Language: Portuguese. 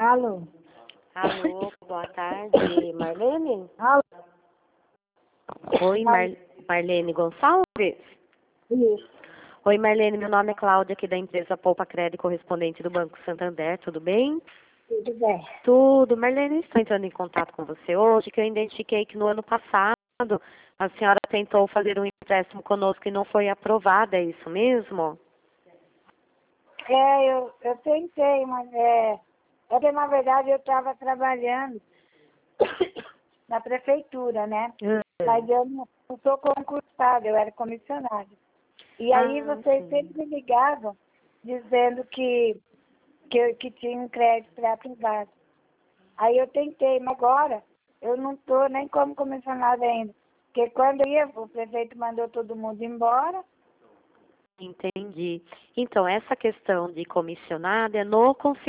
Alô? Alô, boa tarde, Marlene? Alô? Oi, Marlene Gonçalves? Isso. Oi, Marlene, meu nome é Cláudia, aqui da empresa Poupa Crédito, correspondente do Banco Santander, tudo bem? Tudo bem. Tudo. Marlene, estou entrando em contato com você hoje, que eu identifiquei que no ano passado a senhora tentou fazer um empréstimo conosco e não foi aprovado, é isso mesmo? Eu tentei, mas porque na verdade eu estava trabalhando na prefeitura, né? Mas eu não sou concursada, eu era comissionada. E aí vocês Sim. sempre me ligavam dizendo que tinha um crédito pré-aprovado. Aí eu tentei, mas agora eu não estou nem como comissionada ainda. Porque quando eu ia, o prefeito mandou todo mundo embora. Entendi. Então, essa questão de comissionada é no